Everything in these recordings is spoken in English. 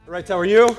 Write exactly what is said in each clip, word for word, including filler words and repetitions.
All right, how are you?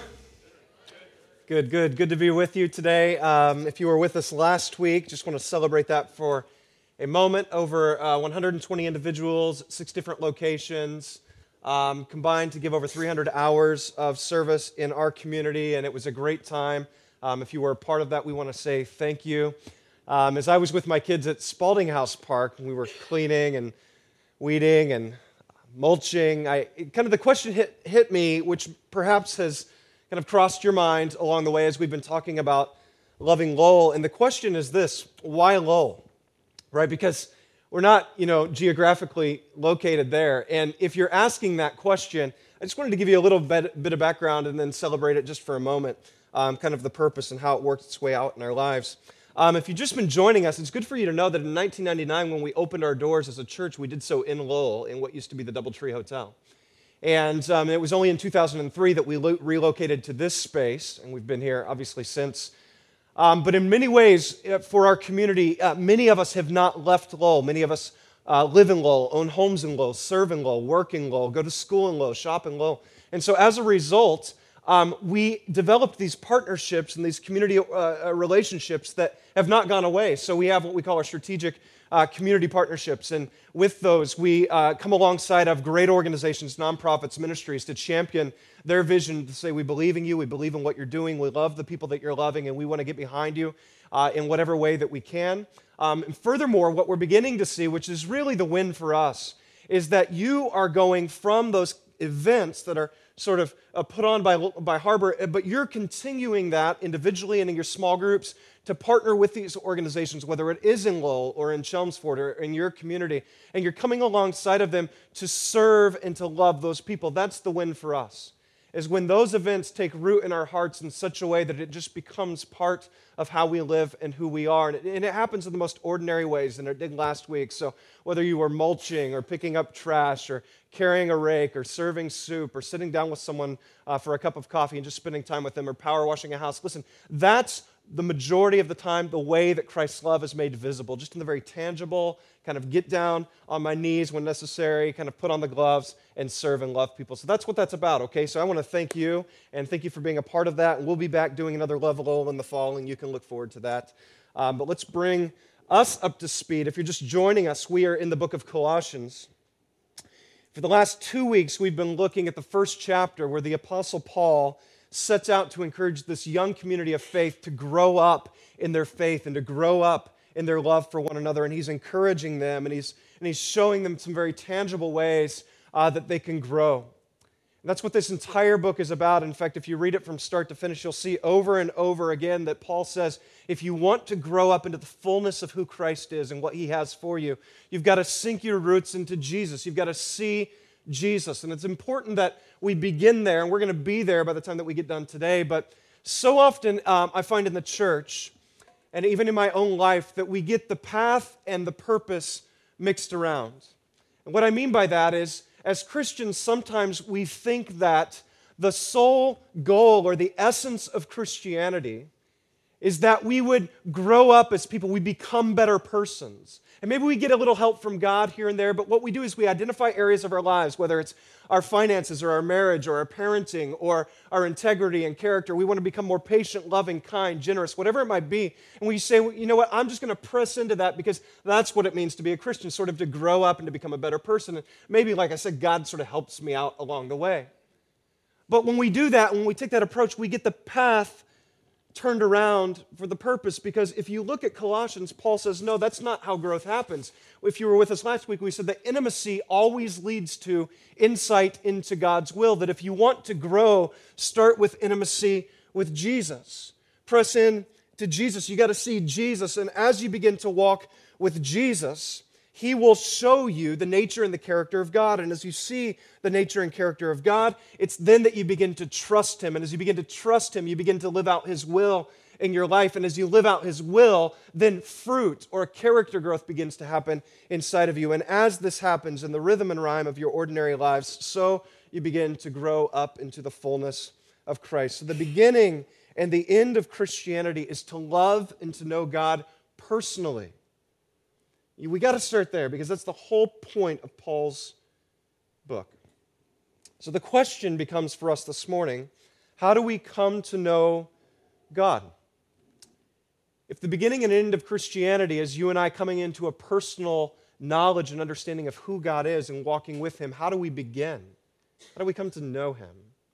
Good, good. Good to be with you today. Um, if you were with us last week, just want to celebrate that for a moment. Over uh, one hundred twenty individuals, six different locations, um, combined to give over three hundred hours of service in our community, and it was a great time. Um, if you were a part of that, we want to say thank you. Um, as I was with my kids at Spalding House Park, we were cleaning and weeding and mulching. I it, kind of the question hit hit me, which perhaps has kind of crossed your mind along the way as we've been talking about loving Lowell. And the question is this: why Lowell? Right? Because we're not, you know, geographically located there. And if you're asking that question, I just wanted to give you a little bit, bit of background and then celebrate it just for a moment, um, kind of the purpose and how it worked its way out in our lives. Um, if you've just been joining us, it's good for you to know that in nineteen ninety-nine, when we opened our doors as a church, we did so in Lowell, in what used to be the Doubletree Hotel. And um, it was only in two thousand three that we lo- relocated to this space, and we've been here, obviously, since. Um, but in many ways, uh, for our community, uh, many of us have not left Lowell. Many of us uh, live in Lowell, own homes in Lowell, serve in Lowell, work in Lowell, go to school in Lowell, shop in Lowell. And so as a result, Um, we developed these partnerships and these community uh, relationships that have not gone away. So we have what we call our strategic uh, community partnerships. And with those, we uh, come alongside of great organizations, nonprofits, ministries to champion their vision, to say we believe in you, we believe in what you're doing, we love the people that you're loving, and we want to get behind you uh, in whatever way that we can. Um, and furthermore, what we're beginning to see, which is really the win for us, is that you are going from those events that are sort of uh, put on by, by Harbor, but you're continuing that individually and in your small groups to partner with these organizations, whether it is in Lowell or in Chelmsford or in your community, and you're coming alongside of them to serve and to love those people. That's the win for us, is when those events take root in our hearts in such a way that it just becomes part of how we live and who we are. And it, and it happens in the most ordinary ways, and it did last week. So whether you were mulching or picking up trash or carrying a rake or serving soup or sitting down with someone uh, for a cup of coffee and just spending time with them or power washing a house, listen, that's the majority of the time the way that Christ's love is made visible, just in the very tangible, kind of get down on my knees when necessary, kind of put on the gloves and serve and love people. So that's what that's about, okay? So I want to thank you, and thank you for being a part of that, and we'll be back doing another Love Lowell in the fall, and you can look forward to that. Um, but let's bring us up to speed. If you're just joining us, we are in the book of Colossians. For the last two weeks, we've been looking at the first chapter where the Apostle Paul sets out to encourage this young community of faith to grow up in their faith and to grow up in their love for one another. And he's encouraging them, and he's, and he's showing them some very tangible ways uh, that they can grow. And that's what this entire book is about. In fact, if you read it from start to finish, you'll see over and over again that Paul says, if you want to grow up into the fullness of who Christ is and what he has for you, you've got to sink your roots into Jesus. You've got to see Jesus. And it's important that we begin there, and we're going to be there by the time that we get done today. But so often um, I find in the church, and even in my own life, that we get the path and the purpose mixed around. And what I mean by that is, as Christians, sometimes we think that the sole goal or the essence of Christianity is that we would grow up as people, we become better persons. And maybe we get a little help from God here and there, but what we do is we identify areas of our lives, whether it's our finances or our marriage or our parenting or our integrity and character. We want to become more patient, loving, kind, generous, whatever it might be. And we say, well, you know what, I'm just going to press into that because that's what it means to be a Christian, sort of to grow up and to become a better person. And maybe, like I said, God sort of helps me out along the way. But when we do that, when we take that approach, we get the path turned around for the purpose, because if you look at Colossians, Paul says, no, that's not how growth happens. If you were with us last week, we said that intimacy always leads to insight into God's will, that if you want to grow, start with intimacy with Jesus. Press in to Jesus. You got to see Jesus, and as you begin to walk with Jesus, he will show you the nature and the character of God. And as you see the nature and character of God, it's then that you begin to trust him. And as you begin to trust him, you begin to live out his will in your life. And as you live out his will, then fruit or character growth begins to happen inside of you. And as this happens in the rhythm and rhyme of your ordinary lives, so you begin to grow up into the fullness of Christ. So the beginning and the end of Christianity is to love and to know God personally. We got to start there because that's the whole point of Paul's book. So the question becomes for us this morning, how do we come to know God? If the beginning and end of Christianity is you and I coming into a personal knowledge and understanding of who God is and walking with Him, how do we begin? How do we come to know Him?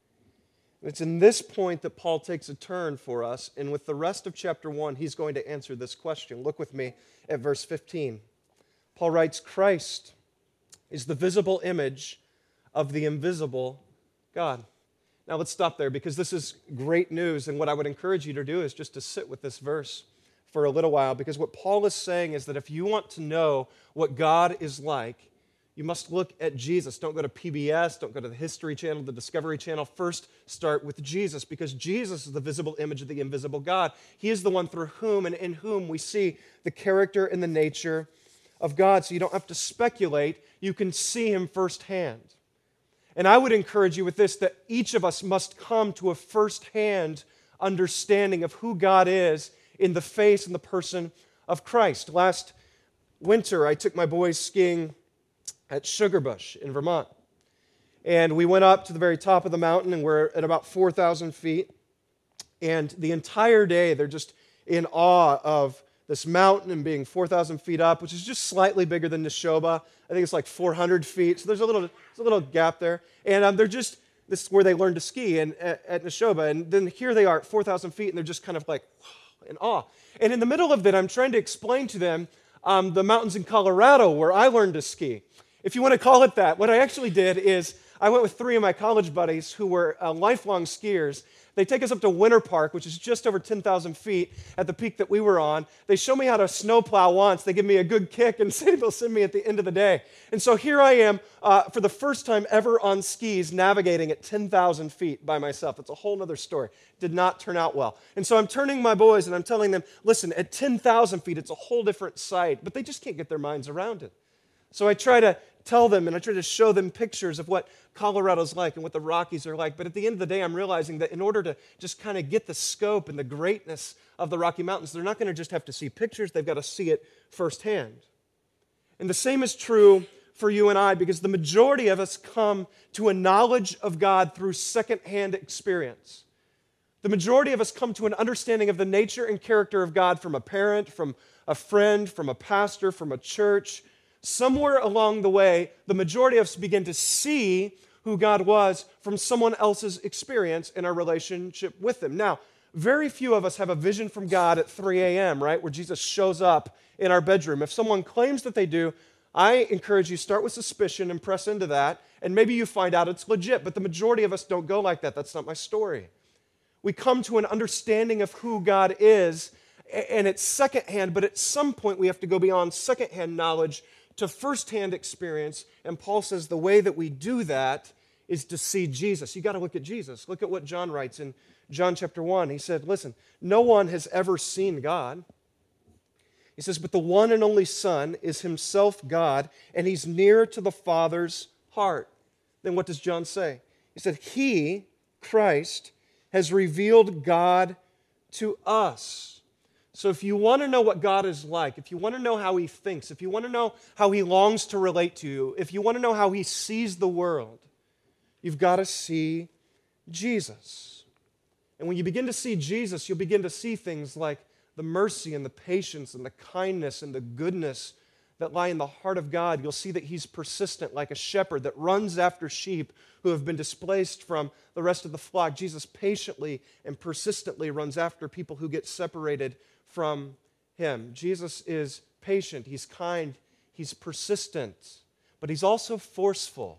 And it's in this point that Paul takes a turn for us, and with the rest of chapter one, he's going to answer this question. Look with me at verse fifteen. Paul writes, Christ is the visible image of the invisible God. Now let's stop there because this is great news, and what I would encourage you to do is just to sit with this verse for a little while, because what Paul is saying is that if you want to know what God is like, you must look at Jesus. Don't go to P B S, don't go to the History Channel, the Discovery Channel. First, start with Jesus, because Jesus is the visible image of the invisible God. He is the one through whom and in whom we see the character and the nature of God. So you don't have to speculate, you can see Him firsthand. And I would encourage you with this, that each of us must come to a firsthand understanding of who God is in the face and the person of Christ. Last winter, I took my boys skiing at Sugarbush in Vermont. And we went up to the very top of the mountain, and we're at about four thousand feet. And the entire day, they're just in awe of this mountain and being four thousand feet up, which is just slightly bigger than Neshoba. I think it's like four hundred feet, so there's a little, there's a little gap there. And um, they're just, this is where they learn to ski and, at, at Neshoba. And then here they are at four thousand feet, and they're just kind of like in awe. And in the middle of that, I'm trying to explain to them um, the mountains in Colorado where I learned to ski. If you want to call it that, what I actually did is I went with three of my college buddies who were uh, lifelong skiers. They take us up to Winter Park, which is just over ten thousand feet at the peak that we were on. They show me how to snowplow once. They give me a good kick and say they'll send me at the end of the day. And so here I am uh, for the first time ever on skis navigating at ten thousand feet by myself. It's a whole other story. Did not turn out well. And so I'm turning my boys and I'm telling them, listen, at ten thousand feet, it's a whole different sight. But they just can't get their minds around it. So I try to tell them and I try to show them pictures of what Colorado's like and what the Rockies are like. But at the end of the day, I'm realizing that in order to just kind of get the scope and the greatness of the Rocky Mountains, they're not going to just have to see pictures, they've got to see it firsthand. And the same is true for you and I, because the majority of us come to a knowledge of God through secondhand experience. The majority of us come to an understanding of the nature and character of God from a parent, from a friend, from a pastor, from a church. Somewhere along the way, the majority of us begin to see who God was from someone else's experience in our relationship with Him. Now, very few of us have a vision from God at three a.m., right, where Jesus shows up in our bedroom. If someone claims that they do, I encourage you, start with suspicion and press into that, and maybe you find out it's legit, but the majority of us don't go like that. That's not my story. We come to an understanding of who God is, and it's secondhand, but at some point we have to go beyond secondhand knowledge to firsthand experience, and Paul says the way that we do that is to see Jesus. You got to look at Jesus. Look at what John writes in John chapter one. He said, listen, no one has ever seen God. He says, but the one and only Son is Himself God, and He's near to the Father's heart. Then what does John say? He said, He, Christ, has revealed God to us. So if you want to know what God is like, if you want to know how He thinks, if you want to know how He longs to relate to you, if you want to know how He sees the world, you've got to see Jesus. And when you begin to see Jesus, you'll begin to see things like the mercy and the patience and the kindness and the goodness that lie in the heart of God. You'll see that He's persistent like a shepherd that runs after sheep who have been displaced from the rest of the flock. Jesus patiently and persistently runs after people who get separated from Him. Jesus is patient, He's kind, He's persistent, but He's also forceful.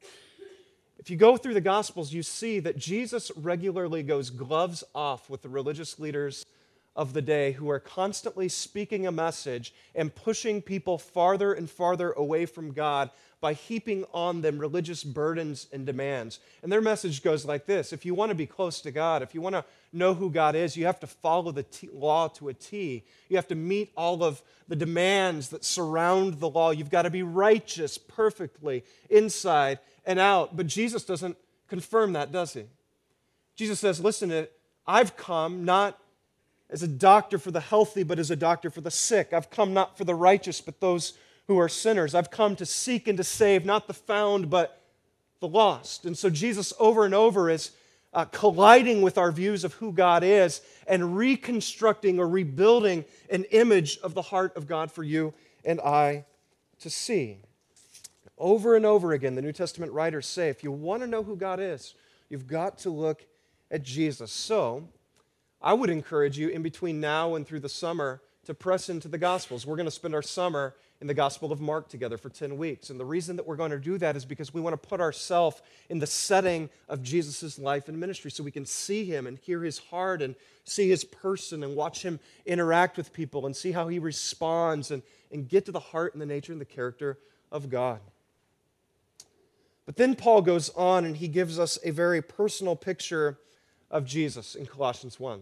If you go through the Gospels, you see that Jesus regularly goes gloves off with the religious leaders of the day who are constantly speaking a message and pushing people farther and farther away from God by heaping on them religious burdens and demands. And their message goes like this: if you want to be close to God, if you want to know who God is, you have to follow the t- law to a T. You have to meet all of the demands that surround the law. You've got to be righteous perfectly inside and out. But Jesus doesn't confirm that, does He? Jesus says, listen, I've come not as a doctor for the healthy, but as a doctor for the sick. I've come not for the righteous, but those who are sinners. I've come to seek and to save, not the found, but the lost. And so Jesus over and over is uh, colliding with our views of who God is and reconstructing or rebuilding an image of the heart of God for you and I to see. Over and over again, the New Testament writers say, if you want to know who God is, you've got to look at Jesus. So, I would encourage you in between now and through the summer to press into the Gospels. We're going to spend our summer in the Gospel of Mark together for ten weeks. And the reason that we're going to do that is because we want to put ourselves in the setting of Jesus' life and ministry so we can see him and hear his heart and see his person and watch him interact with people and see how he responds and, and get to the heart and the nature and the character of God. But then Paul goes on and he gives us a very personal picture of Jesus in Colossians one.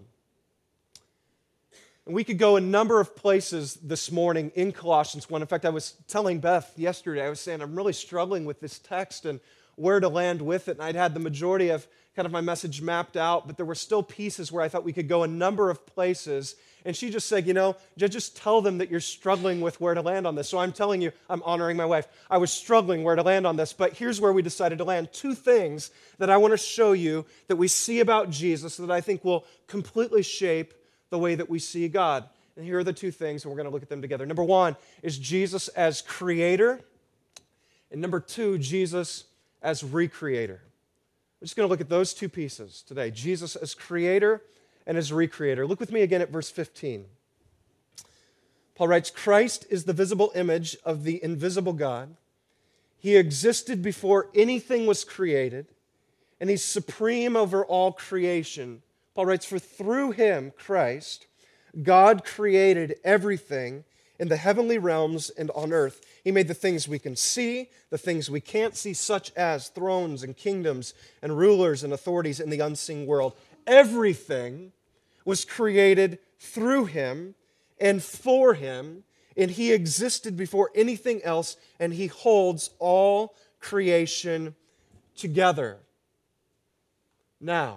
And we could go a number of places this morning in Colossians one. In fact, I was telling Beth yesterday, I was saying I'm really struggling with this text and where to land with it. And I'd had the majority of kind of my message mapped out, but there were still pieces where I thought we could go a number of places. And she just said, you know, just tell them that you're struggling with where to land on this. So I'm telling you, I'm honoring my wife. I was struggling where to land on this, but here's where we decided to land. Two things that I want to show you that we see about Jesus that I think will completely shape the way that we see God. And here are the two things, and we're going to look at them together. Number one is Jesus as creator, and number two, Jesus as recreator. We're just going to look at those two pieces today. Jesus as creator and as recreator. Look with me again at verse fifteen. Paul writes, Christ is the visible image of the invisible God. He existed before anything was created, and he's supreme over all creation. Paul writes, for through him, Christ, God created everything in the heavenly realms and on earth. He made the things we can see, the things we can't see, such as thrones and kingdoms and rulers and authorities in the unseen world. Everything was created through him and for him, and he existed before anything else, and he holds all creation together. Now,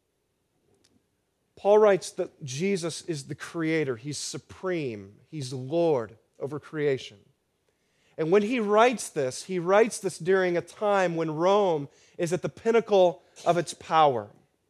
Paul writes that Jesus is the creator. He's supreme. He's Lord over creation. And when he writes this, he writes this during a time when Rome is at the pinnacle of its power.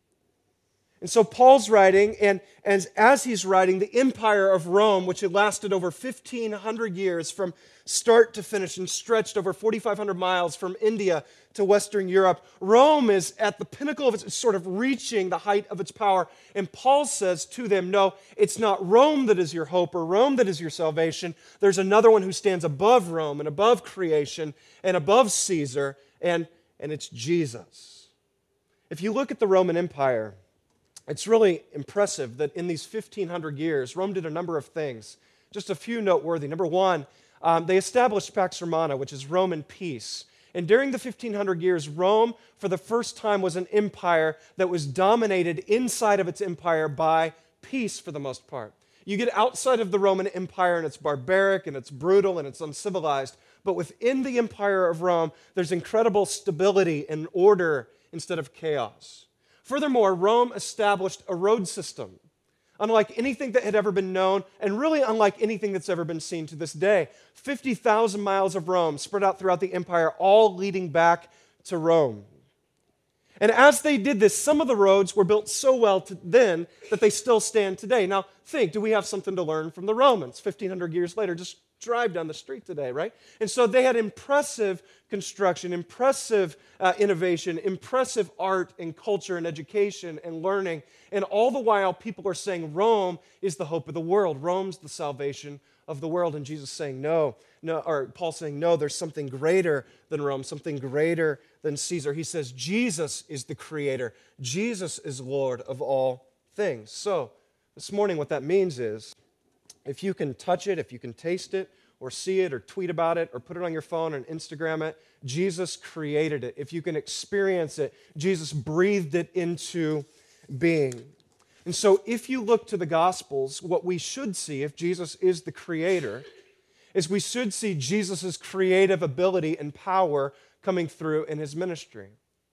And so Paul's writing, and, and as he's writing, the empire of Rome, which had lasted over fifteen hundred years from start to finish and stretched over forty-five hundred miles from India to Western Europe, Rome is at the pinnacle of its, it's sort of reaching the height of its power. And Paul says to them, no, it's not Rome that is your hope or Rome that is your salvation. There's another one who stands above Rome and above creation and above Caesar, and, and it's Jesus. If you look at the Roman Empire, it's really impressive that in these fifteen hundred years, Rome did a number of things. Just a few noteworthy. Number one, um, they established Pax Romana, which is Roman peace. And during the fifteen hundred years, Rome, for the first time, was an empire that was dominated inside of its empire by peace for the most part. You get outside of the Roman Empire, and it's barbaric, and it's brutal, and it's uncivilized. But within the empire of Rome, there's incredible stability and order instead of chaos. Furthermore, Rome established a road system, unlike anything that had ever been known, and really unlike anything that's ever been seen to this day. fifty thousand miles of Rome spread out throughout the empire, all leading back to Rome. And as they did this, some of the roads were built so well to then that they still stand today. Now, think, do we have something to learn from the Romans fifteen hundred years later? Just drive down the street today, right? And so they had impressive construction, impressive uh, innovation, impressive art and culture and education and learning. And all the while, people are saying Rome is the hope of the world. Rome's the salvation of the world. And Jesus saying no, no, or Paul saying no, there's something greater than Rome, something greater than Caesar. He says Jesus is the creator. Jesus is Lord of all things. So this morning, what that means is, if you can touch it, if you can taste it, or see it, or tweet about it, or put it on your phone and Instagram it, Jesus created it. If you can experience it, Jesus breathed it into being. And so if you look to the Gospels, what we should see, if Jesus is the creator, is we should see Jesus' creative ability and power coming through in his ministry.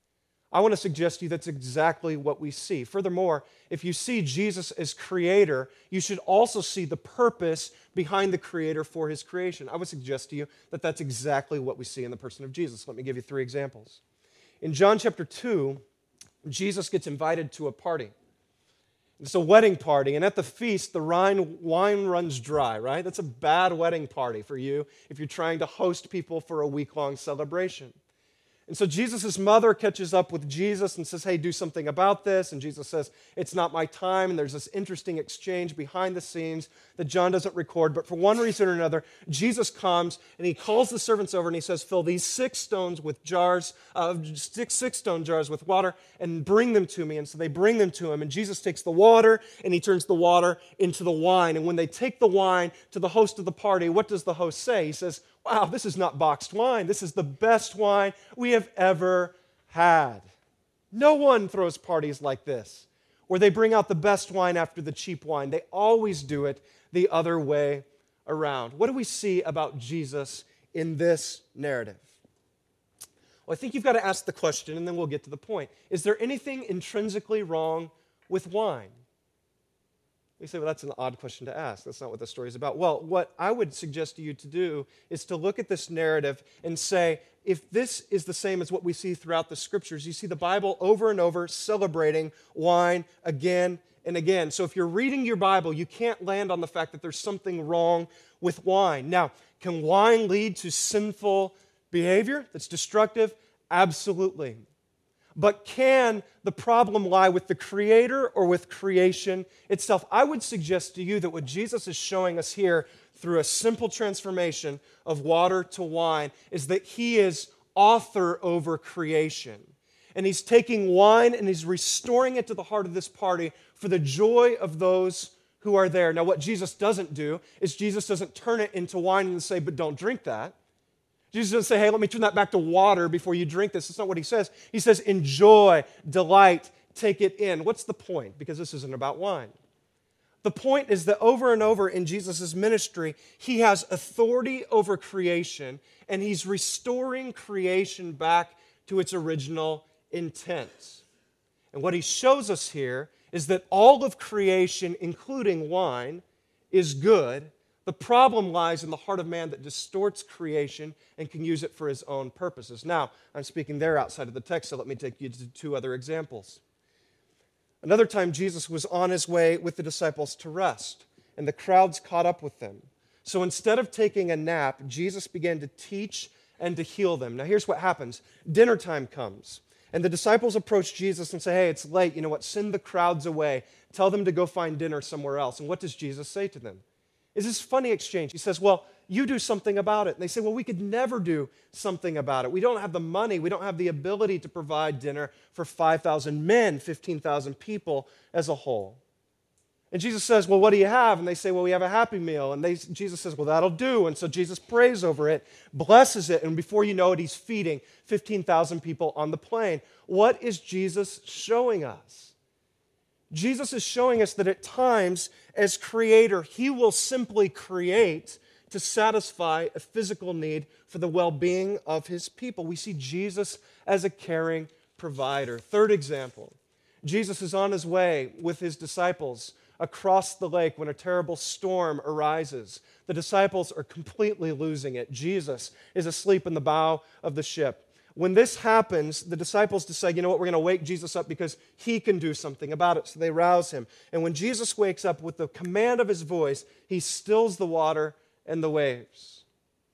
I want to suggest to you that's exactly what we see. Furthermore, if you see Jesus as creator, you should also see the purpose behind the creator for his creation. I would suggest to you that that's exactly what we see in the person of Jesus. Let me give you three examples. In John chapter two, Jesus gets invited to a party. It's a wedding party, and at the feast, the wine, wine runs dry, right? That's a bad wedding party for you if you're trying to host people for a week-long celebration. And so Jesus' mother catches up with Jesus and says, hey, do something about this. And Jesus says, it's not my time. And there's this interesting exchange behind the scenes that John doesn't record. But for one reason or another, Jesus comes and he calls the servants over and he says, fill these six stones with jars, uh, six, six stone jars with water and bring them to me. And so they bring them to him. And Jesus takes the water and he turns the water into the wine. And when they take the wine to the host of the party, what does the host say? He says, wow, this is not boxed wine. This is the best wine we have ever had. No one throws parties like this, where they bring out the best wine after the cheap wine. They always do it the other way around. What do we see about Jesus in this narrative? Well, I think you've got to ask the question, and then we'll get to the point. Is there anything intrinsically wrong with wine? You say, well, that's an odd question to ask. That's not what the story is about. Well, what I would suggest to you to do is to look at this narrative and say, if this is the same as what we see throughout the Scriptures, you see the Bible over and over celebrating wine again and again. So if you're reading your Bible, you can't land on the fact that there's something wrong with wine. Now, can wine lead to sinful behavior that's destructive? Absolutely. But can the problem lie with the Creator or with creation itself? I would suggest to you that what Jesus is showing us here through a simple transformation of water to wine is that He is author over creation. And He's taking wine and He's restoring it to the heart of this party for the joy of those who are there. Now, what Jesus doesn't do is Jesus doesn't turn it into wine and say, but don't drink that. Jesus doesn't say, hey, let me turn that back to water before you drink this. That's not what He says. He says, enjoy, delight, take it in. What's the point? Because this isn't about wine. The point is that over and over in Jesus' ministry, He has authority over creation, and He's restoring creation back to its original intent. And what He shows us here is that all of creation, including wine, is good. The problem lies in the heart of man that distorts creation and can use it for his own purposes. Now, I'm speaking there outside of the text, so let me take you to two other examples. Another time, Jesus was on His way with the disciples to rest, and the crowds caught up with them. So instead of taking a nap, Jesus began to teach and to heal them. Now, here's what happens. Dinner time comes, and the disciples approach Jesus and say, hey, it's late. You know what? Send the crowds away. Tell them to go find dinner somewhere else. And what does Jesus say to them? Is this funny exchange. He says, well, you do something about it. And they say, well, we could never do something about it. We don't have the money. We don't have the ability to provide dinner for five thousand men, fifteen thousand people as a whole. And Jesus says, well, what do you have? And they say, well, we have a Happy Meal. And they, Jesus says, well, that'll do. And so Jesus prays over it, blesses it, and before you know it, He's feeding fifteen thousand people on the plain. What is Jesus showing us? Jesus is showing us that at times, as Creator, He will simply create to satisfy a physical need for the well-being of His people. We see Jesus as a caring provider. Third example, Jesus is on His way with His disciples across the lake when a terrible storm arises. The disciples are completely losing it. Jesus is asleep in the bow of the ship. When this happens, the disciples decide, you know what, we're going to wake Jesus up because He can do something about it. So they rouse Him. And when Jesus wakes up with the command of His voice, He stills the water and the waves.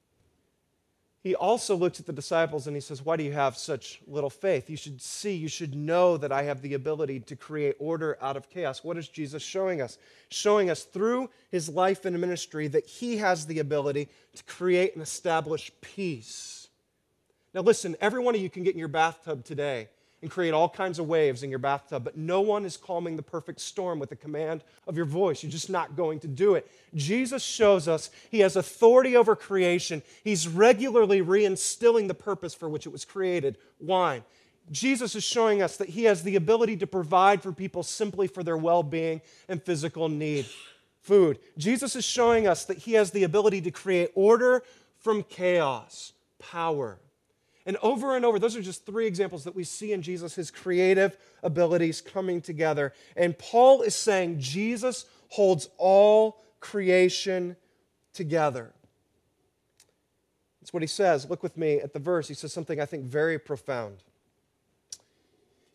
He also looks at the disciples and He says, why do you have such little faith? You should see, you should know that I have the ability to create order out of chaos. What is Jesus showing us? Showing us through His life and ministry that He has the ability to create and establish peace. Now listen, every one of you can get in your bathtub today and create all kinds of waves in your bathtub, but no one is calming the perfect storm with the command of your voice. You're just not going to do it. Jesus shows us He has authority over creation. He's regularly reinstilling the purpose for which it was created, wine. Jesus is showing us that He has the ability to provide for people simply for their well-being and physical need, food. Jesus is showing us that He has the ability to create order from chaos, power. And over and over, those are just three examples that we see in Jesus, His creative abilities coming together. And Paul is saying Jesus holds all creation together. That's what he says. Look with me at the verse. He says something I think very profound.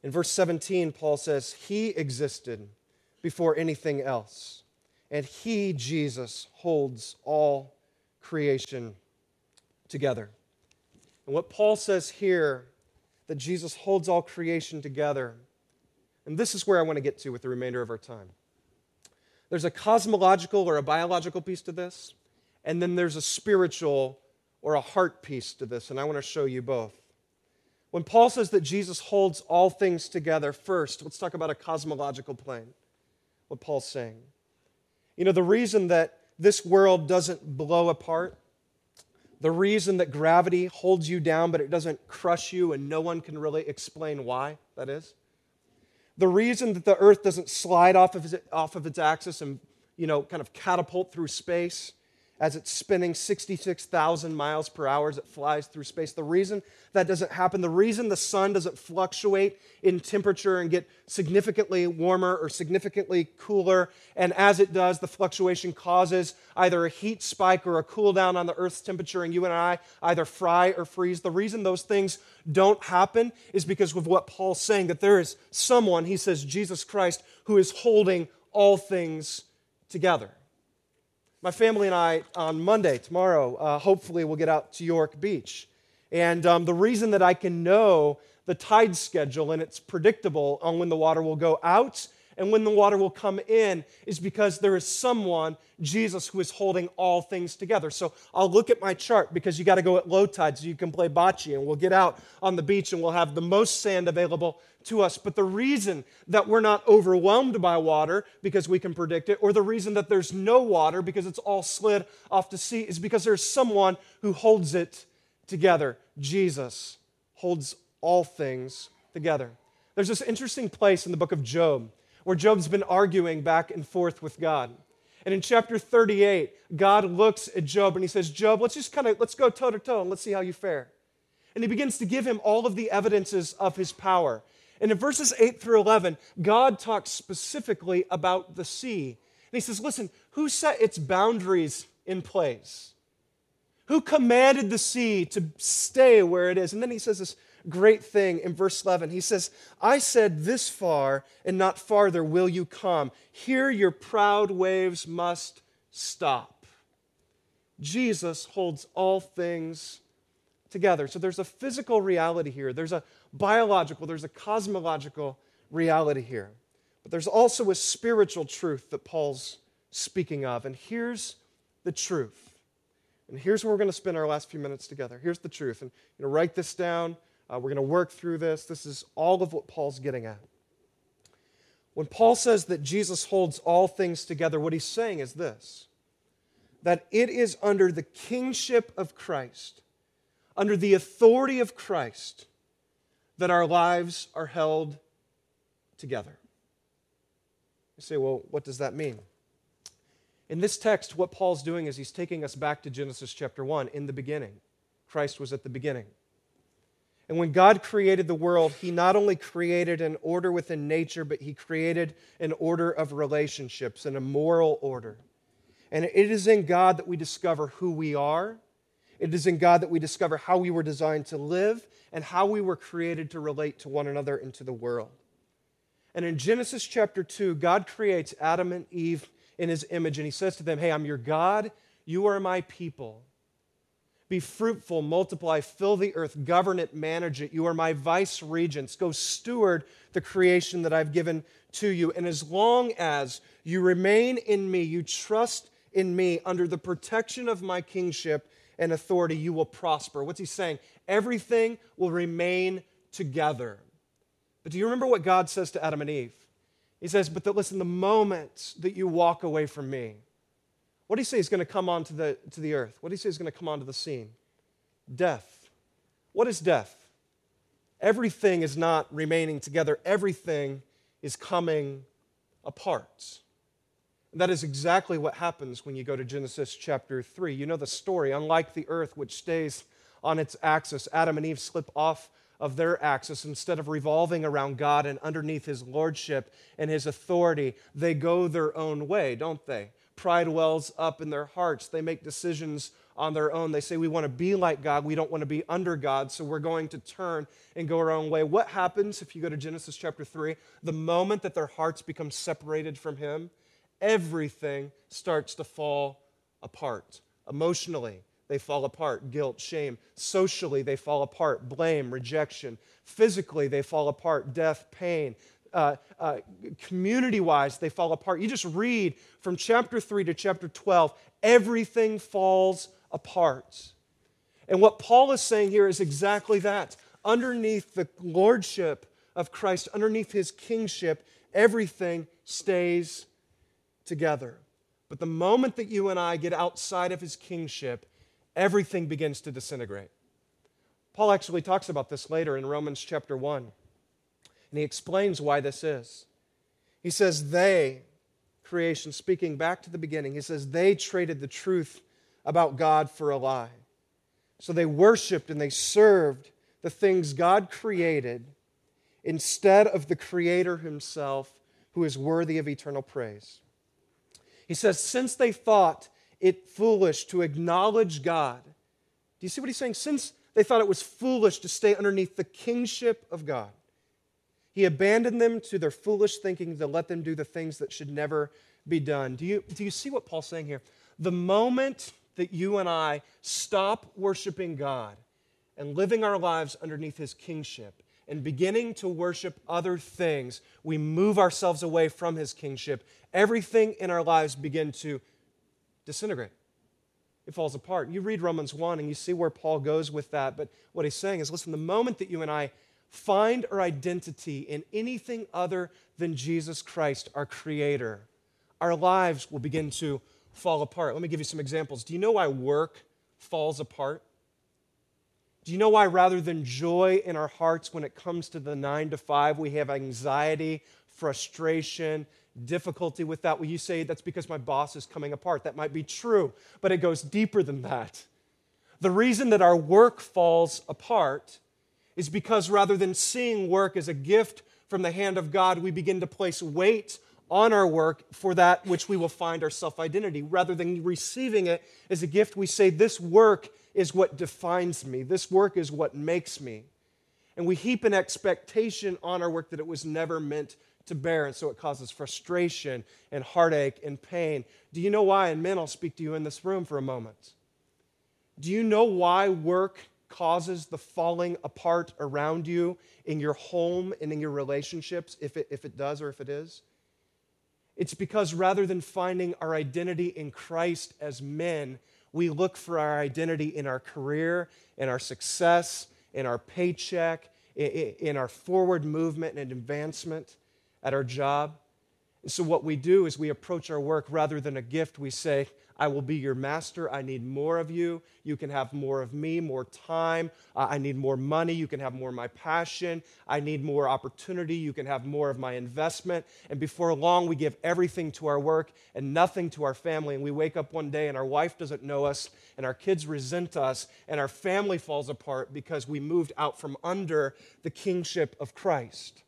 In verse seventeen, Paul says, He existed before anything else, and He, Jesus, holds all creation together. And what Paul says here, that Jesus holds all creation together, and this is where I want to get to with the remainder of our time. There's a cosmological or a biological piece to this, and then there's a spiritual or a heart piece to this, and I want to show you both. When Paul says that Jesus holds all things together, first, let's talk about a cosmological plane, what Paul's saying. You know, the reason that this world doesn't blow apart, the reason that gravity holds you down but it doesn't crush you and no one can really explain why that is, the reason that the earth doesn't slide off of its, off of its axis and, you know, kind of catapult through space as it's spinning sixty-six thousand miles per hour as it flies through space. The reason that doesn't happen, the reason the sun doesn't fluctuate in temperature and get significantly warmer or significantly cooler, and as it does, the fluctuation causes either a heat spike or a cool down on the Earth's temperature, and you and I either fry or freeze. The reason those things don't happen is because of what Paul's saying, that there is someone, he says, Jesus Christ, who is holding all things together. My family and I, on Monday, tomorrow, uh, hopefully we'll get out to York Beach. And um, the reason that I can know the tide schedule and it's predictable on when the water will go out and when the water will come in is because there is someone, Jesus, who is holding all things together. So I'll look at my chart because you got to go at low tide so you can play bocce, and we'll get out on the beach and we'll have the most sand available to us. But the reason that we're not overwhelmed by water because we can predict it, or the reason that there's no water because it's all slid off to sea, is because there's someone who holds it together. Jesus holds all things together. There's this interesting place in the book of Job where Job's been arguing back and forth with God. And in chapter thirty-eight, God looks at Job and he says, Job, let's just kind of, let's go toe to toe and let's see how you fare. And he begins to give him all of the evidences of his power. And in verses eight through eleven, God talks specifically about the sea. And he says, listen, who set its boundaries in place? Who commanded the sea to stay where it is? And then he says this great thing in verse eleven. He says, I said, this far and not farther will you come. Here your proud waves must stop. Jesus holds all things together. So there's a physical reality here. There's a biological, there's a cosmological reality here. But there's also a spiritual truth that Paul's speaking of. And here's the truth. And here's where we're going to spend our last few minutes together. Here's the truth. And you know, write this down. Uh, we're going to work through this. This is all of what Paul's getting at. When Paul says that Jesus holds all things together, what he's saying is this, that it is under the kingship of Christ, under the authority of Christ, that our lives are held together. You say, well, what does that mean? In this text, what Paul's doing is he's taking us back to Genesis chapter one. In the beginning, Christ was at the beginning. And when God created the world, he not only created an order within nature, but he created an order of relationships and a moral order. And it is in God that we discover who we are. It is in God that we discover how we were designed to live and how we were created to relate to one another and to the world. And in Genesis chapter two, God creates Adam and Eve in his image, and he says to them, hey, I'm your God, you are my people. Be fruitful, multiply, fill the earth, govern it, manage it. You are my vice regents. Go steward the creation that I've given to you. And as long as you remain in me, you trust in me under the protection of my kingship and authority, you will prosper. What's he saying? Everything will remain together. But do you remember what God says to Adam and Eve? He says, but the, listen, the moment that you walk away from me, what do you say is going to come onto the, to the earth? What do you say is going to come onto the scene? Death. What is death? Everything is not remaining together. Everything is coming apart. And that is exactly what happens when you go to Genesis chapter three. You know the story. Unlike the earth, which stays on its axis, Adam and Eve slip off of their axis. Instead of revolving around God and underneath his lordship and his authority, they go their own way, don't they? Pride wells up in their hearts. They make decisions on their own. They say we want to be like God, we don't want to be under God, so we're going to turn and go our own way. What happens if you go to Genesis chapter three? The moment that their hearts become separated from Him, everything starts to fall apart. Emotionally, they fall apart. Guilt, shame. Socially, they fall apart. Blame, rejection. Physically, they fall apart. Death, pain. Uh, uh, community-wise, they fall apart. You just read from chapter three to chapter twelve, everything falls apart. And what Paul is saying here is exactly that. Underneath the lordship of Christ, underneath His kingship, everything stays together. But the moment that you and I get outside of His kingship, everything begins to disintegrate. Paul actually talks about this later in Romans chapter one. And he explains why this is. He says they, creation, speaking back to the beginning, he says they traded the truth about God for a lie. So they worshiped and they served the things God created instead of the Creator Himself, who is worthy of eternal praise. He says, since they thought it foolish to acknowledge God. Do you see what he's saying? Since they thought it was foolish to stay underneath the kingship of God, He abandoned them to their foolish thinking to let them do the things that should never be done. Do you, do you see what Paul's saying here? The moment that you and I stop worshiping God and living our lives underneath His kingship and beginning to worship other things, we move ourselves away from His kingship. Everything in our lives begin to disintegrate. It falls apart. You read Romans one and you see where Paul goes with that, but what he's saying is, listen, the moment that you and I find our identity in anything other than Jesus Christ, our Creator, our lives will begin to fall apart. Let me give you some examples. Do you know why work falls apart? Do you know why rather than joy in our hearts when it comes to the nine to five, we have anxiety, frustration, difficulty with that? Well, you say that's because my boss is coming apart. That might be true, but it goes deeper than that. The reason that our work falls apart is because rather than seeing work as a gift from the hand of God, we begin to place weight on our work for that which we will find our self-identity. Rather than receiving it as a gift, we say, this work is what defines me. This work is what makes me. And we heap an expectation on our work that it was never meant to bear, and so it causes frustration and heartache and pain. Do you know why? And men, I'll speak to you in this room for a moment. Do you know why work causes the falling apart around you in your home and in your relationships, if it, if it does or if it is? It's because rather than finding our identity in Christ as men, we look for our identity in our career, in our success, in our paycheck, in, in our forward movement and advancement at our job. And so what we do is we approach our work rather than a gift. We say, I will be your master. I need more of you. You can have more of me, more time. Uh, I need more money. You can have more of my passion. I need more opportunity. You can have more of my investment. And before long, we give everything to our work and nothing to our family. And we wake up one day and our wife doesn't know us and our kids resent us and our family falls apart because we moved out from under the kingship of Christ.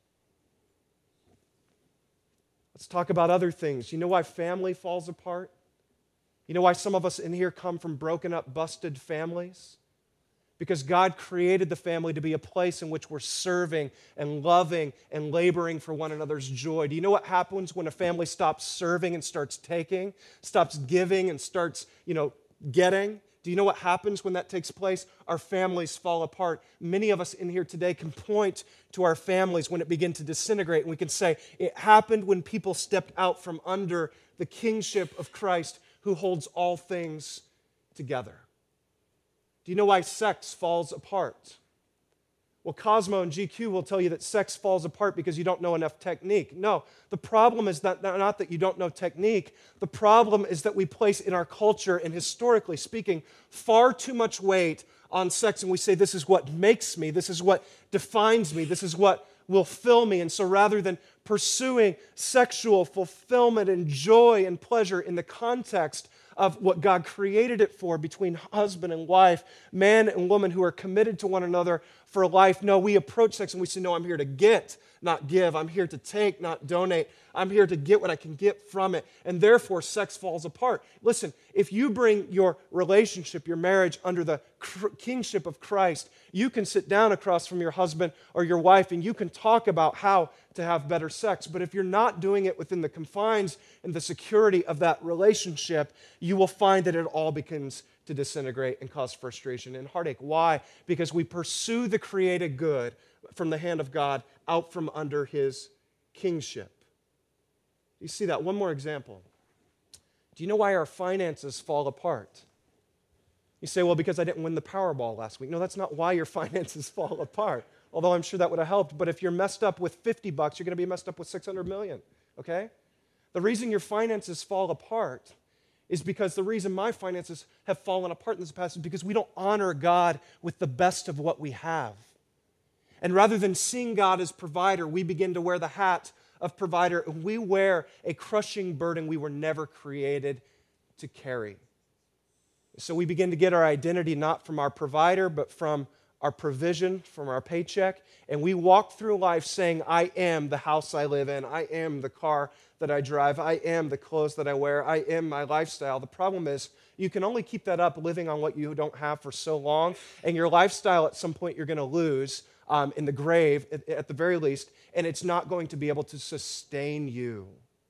Let's talk about other things. You know why family falls apart? You know why some of us in here come from broken up, busted families? Because God created the family to be a place in which we're serving and loving and laboring for one another's joy. Do you know what happens when a family stops serving and starts taking, stops giving and starts, you know, getting? Do you know what happens when that takes place? Our families fall apart. Many of us in here today can point to our families when it began to disintegrate, and we can say, it happened when people stepped out from under the kingship of Christ, who holds all things together. Do you know why sex falls apart? Well, Cosmo and G Q will tell you that sex falls apart because you don't know enough technique. No, the problem is that, not that you don't know technique. The problem is that we place in our culture, and historically speaking, far too much weight on sex, and we say, this is what makes me, this is what defines me, this is what will fill me. And so rather than pursuing sexual fulfillment and joy and pleasure in the context of what God created it for between husband and wife, man and woman who are committed to one another for life. No, we approach sex and we say, no, I'm here to get, not give. I'm here to take, not donate. I'm here to get what I can get from it. And therefore, sex falls apart. Listen, if you bring your relationship, your marriage under the cr- kingship of Christ, you can sit down across from your husband or your wife and you can talk about how to have better sex. But if you're not doing it within the confines and the security of that relationship, you will find that it all begins to disintegrate and cause frustration and heartache. Why? Because we pursue the created good from the hand of God out from under his kingship. You see that? One more example. Do you know why our finances fall apart? You say, well, because I didn't win the Powerball last week. No, that's not why your finances fall apart, although I'm sure that would have helped. But if you're messed up with fifty bucks, you're going to be messed up with six hundred million, okay? The reason your finances fall apart is because the reason my finances have fallen apart in this past is because we don't honor God with the best of what we have. And rather than seeing God as provider, we begin to wear the hat of provider, and we wear a crushing burden we were never created to carry. So we begin to get our identity not from our provider, but from our provision, from our paycheck, and we walk through life saying, I am the house I live in, I am the car that I drive, I am the clothes that I wear, I am my lifestyle. The problem is you can only keep that up living on what you don't have for so long, and your lifestyle at some point you're going to lose um, in the grave at, at the very least, and it's not going to be able to sustain you.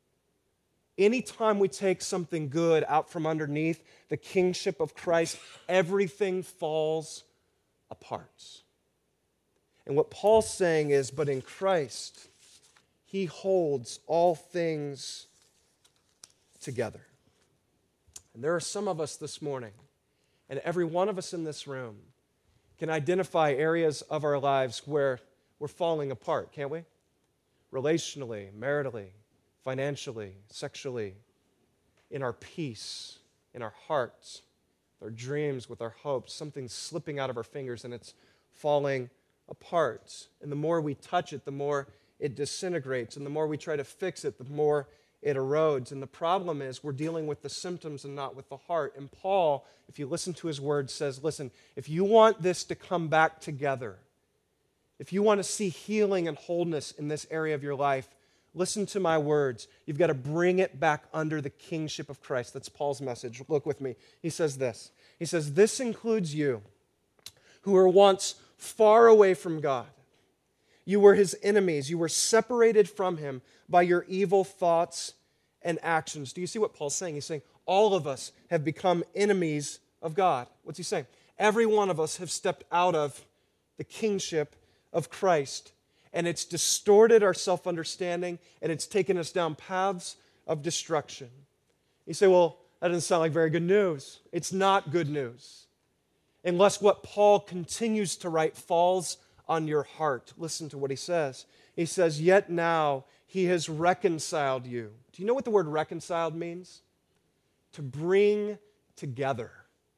Anytime we take something good out from underneath the kingship of Christ, everything falls apart. And what Paul's saying is, but in Christ, he holds all things together. And there are some of us this morning, and every one of us in this room can identify areas of our lives where we're falling apart, can't we? Relationally, maritally, financially, sexually, in our peace, in our hearts, our dreams, with our hopes. Something's slipping out of our fingers and it's falling apart. And the more we touch it, the more it disintegrates. And the more we try to fix it, the more it erodes. And the problem is we're dealing with the symptoms and not with the heart. And Paul, if you listen to his words, says, listen, if you want this to come back together, if you want to see healing and wholeness in this area of your life, listen to my words. You've got to bring it back under the kingship of Christ. That's Paul's message. Look with me. He says this. He says, this includes you who were once far away from God. You were his enemies. You were separated from him by your evil thoughts and actions. Do you see what Paul's saying? He's saying all of us have become enemies of God. What's he saying? Every one of us have stepped out of the kingship of Christ. And it's distorted our self-understanding, and it's taken us down paths of destruction. You say, well, that doesn't sound like very good news. It's not good news. Unless what Paul continues to write falls on your heart. Listen to what he says. He says, yet now he has reconciled you. Do you know what the word reconciled means? To bring together,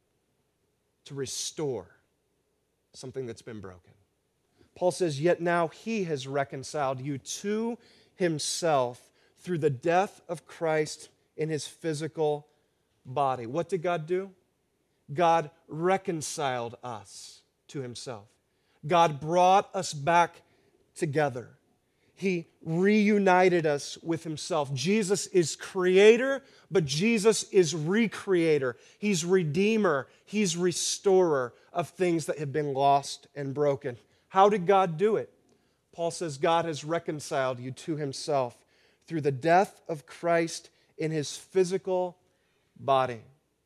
to restore something that's been broken. Paul says, yet now he has reconciled you to himself through the death of Christ in his physical body. What did God do? God reconciled us to himself. God brought us back together. He reunited us with himself. Jesus is creator, but Jesus is recreator. He's redeemer. He's restorer of things that have been lost and broken. How did God do it? Paul says God has reconciled you to himself through the death of Christ in his physical body.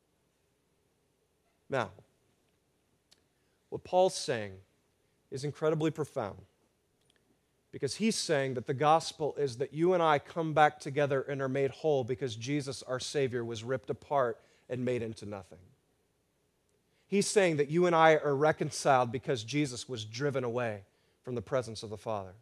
Now, what Paul's saying is incredibly profound because he's saying that the gospel is that you and I come back together and are made whole because Jesus, our Savior, was ripped apart and made into nothing. He's saying that you and I are reconciled because Jesus was driven away from the presence of the Father.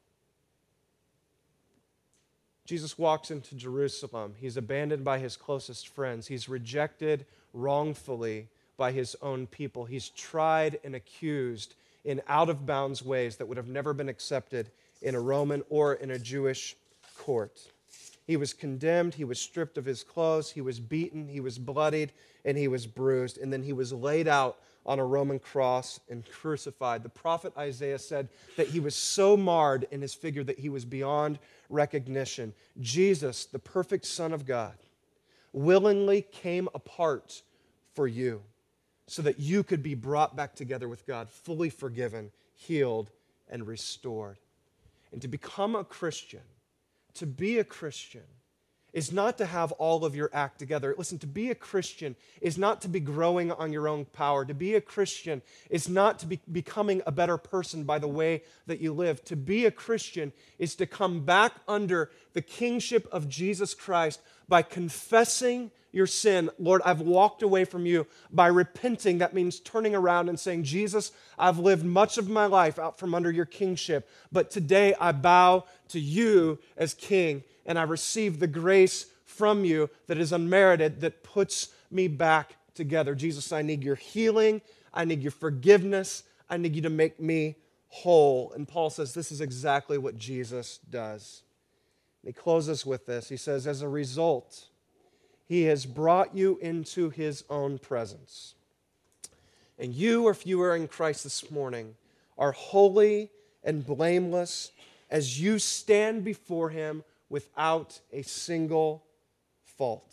Jesus walks into Jerusalem. He's abandoned by his closest friends. He's rejected wrongfully by his own people. He's tried and accused in out-of-bounds ways that would have never been accepted in a Roman or in a Jewish court. He was condemned, he was stripped of his clothes, he was beaten, he was bloodied, and he was bruised, and then he was laid out on a Roman cross and crucified. The prophet Isaiah said that he was so marred in his figure that he was beyond recognition. Jesus, the perfect Son of God, willingly came apart for you so that you could be brought back together with God, fully forgiven, healed, and restored. And to become a Christian, to be a Christian, is not to have all of your act together. Listen, to be a Christian is not to be growing on your own power. To be a Christian is not to be becoming a better person by the way that you live. To be a Christian is to come back under the kingship of Jesus Christ by confessing your sin. Lord, I've walked away from you. By repenting, that means turning around and saying, Jesus, I've lived much of my life out from under your kingship, but today I bow to you as king, and I receive the grace from you that is unmerited, that puts me back together. Jesus, I need your healing. I need your forgiveness. I need you to make me whole. And Paul says this is exactly what Jesus does. He closes with this. He says, as a result, he has brought you into his own presence. And you, if you are in Christ this morning, are holy and blameless as you stand before him without a single fault.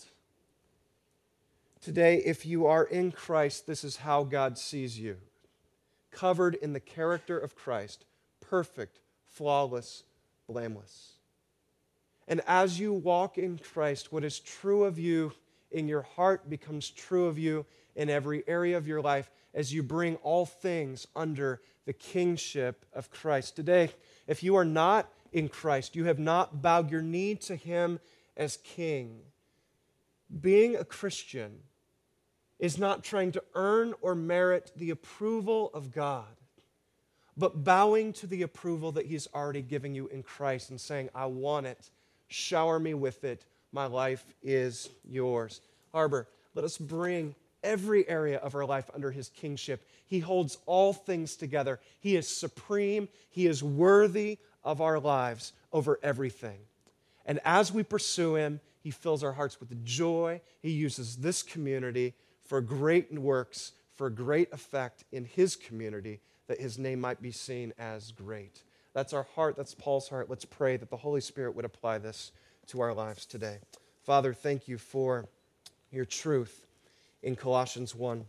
Today, if you are in Christ, this is how God sees you. Covered in the character of Christ, perfect, flawless, blameless. And as you walk in Christ, what is true of you in your heart becomes true of you in every area of your life as you bring all things under the kingship of Christ. Today, if you are not in Christ, you have not bowed your knee to him as king. Being a Christian is not trying to earn or merit the approval of God, but bowing to the approval that he's already giving you in Christ and saying, I want it. Shower me with it. My life is yours. Harbor, let us bring every area of our life under his kingship. He holds all things together. He is supreme. He is worthy of our lives over everything. And as we pursue him, he fills our hearts with joy. He uses this community for great works, for great effect in his community, that his name might be seen as great. That's our heart. That's Paul's heart. Let's pray that the Holy Spirit would apply this to our lives today. Father, thank you for your truth in Colossians one,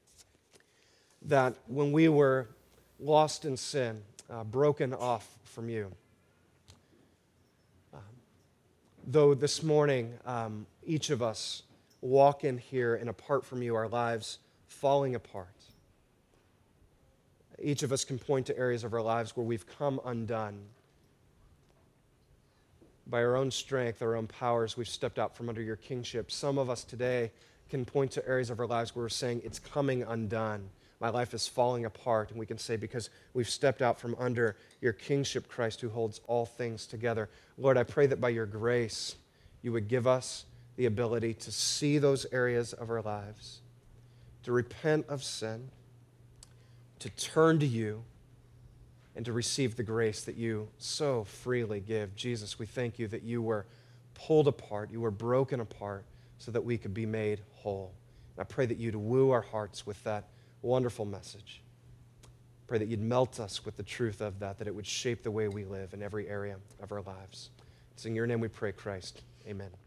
that when we were lost in sin, uh, broken off from you, um, though this morning um, each of us walk in here and apart from you, our lives falling apart, each of us can point to areas of our lives where we've come undone. By our own strength, our own powers, we've stepped out from under your kingship. Some of us today can point to areas of our lives where we're saying, it's coming undone. My life is falling apart. And we can say, because we've stepped out from under your kingship, Christ, who holds all things together. Lord, I pray that by your grace, you would give us the ability to see those areas of our lives, to repent of sin, to turn to you, and to receive the grace that you so freely give. Jesus, we thank you that you were pulled apart, you were broken apart, so that we could be made whole. And I pray that you'd woo our hearts with that wonderful message. Pray that you'd melt us with the truth of that, that it would shape the way we live in every area of our lives. It's in your name we pray, Christ. Amen.